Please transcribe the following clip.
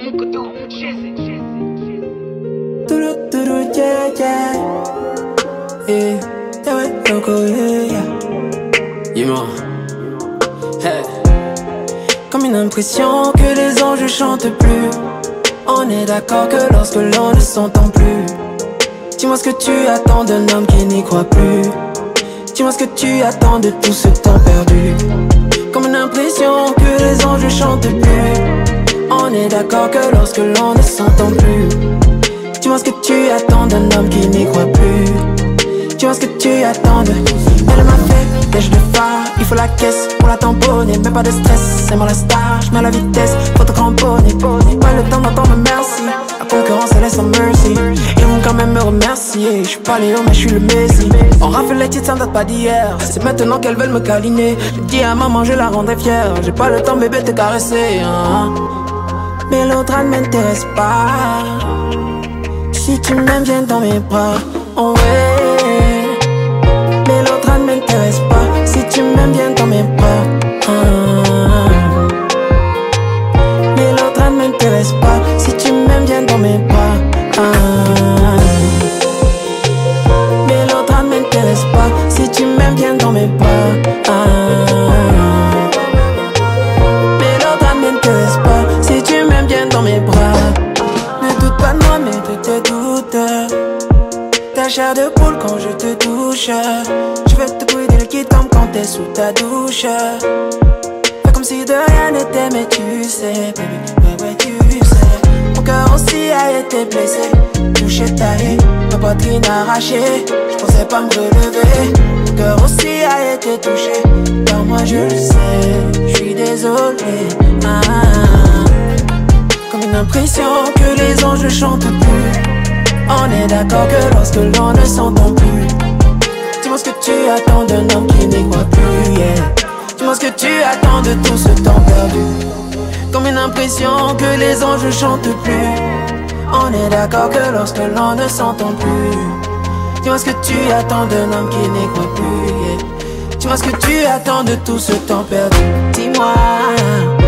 Yeah, yeah. Yeah, yeah, ouais, loco, yeah, yeah. Dis-moi. Hey. Comme une impression que les anges chantent plus. On est d'accord que lorsque l'on ne s'entend plus. Dis-moi ce que tu attends d'un homme qui n'y croit plus. Dis-moi ce que tu attends de tout ce temps perdu. Comme une impression que les anges chantent plus. On est d'accord que lorsque l'on ne s'entend plus. Dis-moi ce que tu attends d'un homme qui n'y croit plus. Dis-moi ce que tu attends de... Elle m'a fait déj de phare, il faut la caisse pour la tamponner. Même pas de stress, c'est moi la star, j'mets la vitesse, faut te cramponner. Pas le temps d'entendre merci, la concurrence elle est sans mercy. Ils vont quand même me remercier, j'suis pas Léo mais j'suis le Messi. On rafle les titres, ça ne date pas d'hier, c'est maintenant qu'elles veulent me câliner. J'ai dit à maman je la rendrai fière, j'ai pas le temps bébé te caresser hein. Mais l'autre elle m'intéresse pas. Si tu m'aimes viens dans mes bras, oh ouais. Mais l'autre elle m'intéresse pas. Si tu m'aimes viens dans mes bras Mais l'autre elle m'intéresse pas. Si tu m'aimes viens dans mes bras Mais l'autre elle m'intéresse pas. Si tu m'aimes viens dans mes bras Mais l'autre elle m'intéresse pas. Si tu m'aimes viens dans mes bras. Ne doute pas de moi mais de tes doutes. Ta chair de poule quand je te touche. Je veux te brûler le qui tombe quand t'es sous ta douche. Fais comme si de rien n'était mais tu sais baby, ouais tu sais. Mon cœur aussi a été blessé, touché, taillé, ma poitrine arrachée. Je pensais pas me relever. Mon cœur aussi a été touché, car moi je le sais. Je suis désolé Comme une impression que les anges chantent plus. On est d'accord que lorsque l'on ne s'entend plus. Dis-moi ce que tu attends d'un homme qui n'y croit plus yeah. Dis-moi ce que tu attends de tout ce temps perdu. Comme une impression que les anges chantent plus. On est d'accord que lorsque l'on ne s'entend plus. Dis-moi ce que tu attends d'un homme qui n'y croit plus yeah. Dis-moi ce que tu attends de tout ce temps perdu. Dis-moi.